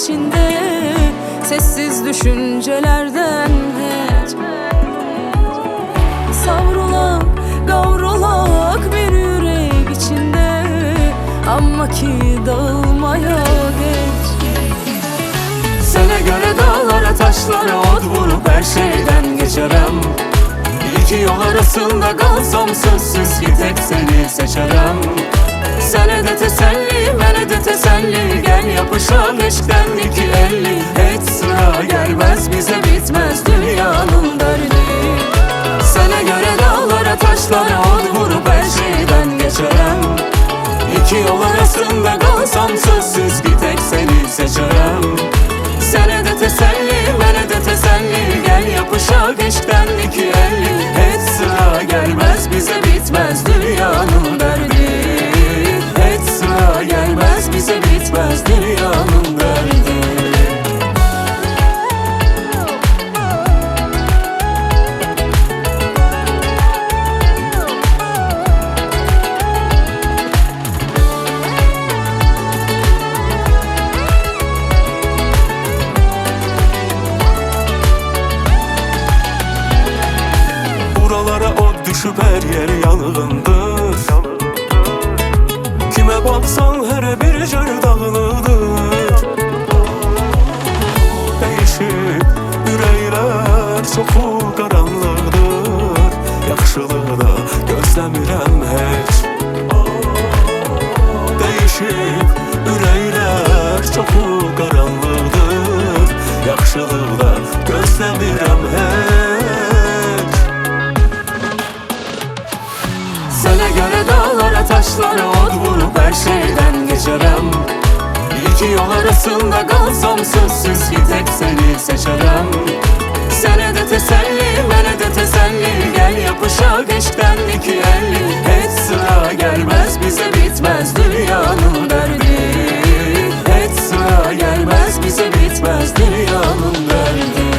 içinde, sessiz düşüncelerden hiç. Savrulak, kavrulak bir yürek içinde, ama ki dağılmaya geç. Sana göre dağlara taşlara od vurup her şeyden geçerem. İki yol arasında kalsam sözsüz ki tek seni seçerem. Sana de teselli, bana de teselli, gel yapışak eşkten 250. Hiç sıra gelmez bize, bitmez dünyanın derdi. Sana göre dağlara taşlara od vurup her şeyden geçerem. İki yol arasında kalsam sözsüz ki tek seni seçerem. Sana de teselli, bana de teselli, gel yapışak eşkten 250. Hiç sıra gelmez bize, bitmez dünyanın derdi. Hiç sıra gelmez bize, bitmez dünyanın derdi. Buralara od düşüp her yer yangındır. Kime baksan her bir yer dağılıdır. Değişik ürəklər çoxu qaranlıqdır. Yaxşılığı da gözləmirəm heç. Değişik ürəklər çoxu qaranlıqdır. Yaxşılığı da gözləmirəm heç. Sana göre dağlara taşlara od vurup her şeyden geçerem. İki yol arasında kalsam sözsüz ki tek seni seçerem. Sana de teselli, bana de teselli, gel yapışak eşkten 250. Hiç sıra gelmez bize, bitmez dünyanın derdi. Hiç sıra gelmez bize, bitmez dünyanın derdi.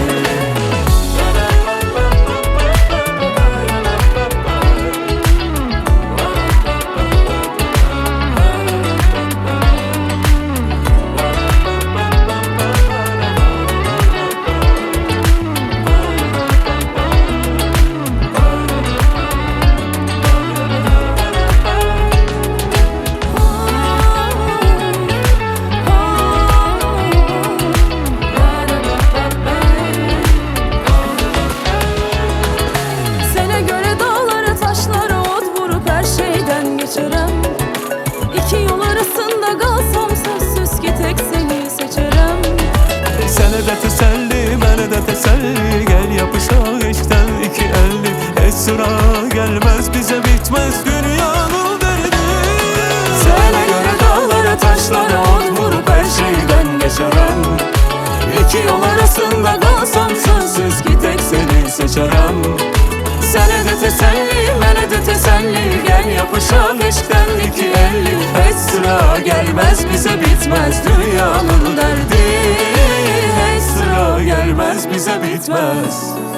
İki yol arasında kalsam sözsüz ki tek seni seçerem. Sana da teselli, bana da teselli, gel yapışak eşkten 250. Hiç sıra gelmez bize, bitmez dünyanın derdi. Sana göre dağlara taşlara od vurup her şeyden geçerem. İki yol arasında kalsam sözsüz ki tek seni seçerem. Sana da teselli, bana da teselli, gel yapışak eşkten 250. Hiç sıra gelmez bize, bitmez dünyanın derdi. Hiç sıra gelmez bize, bitmez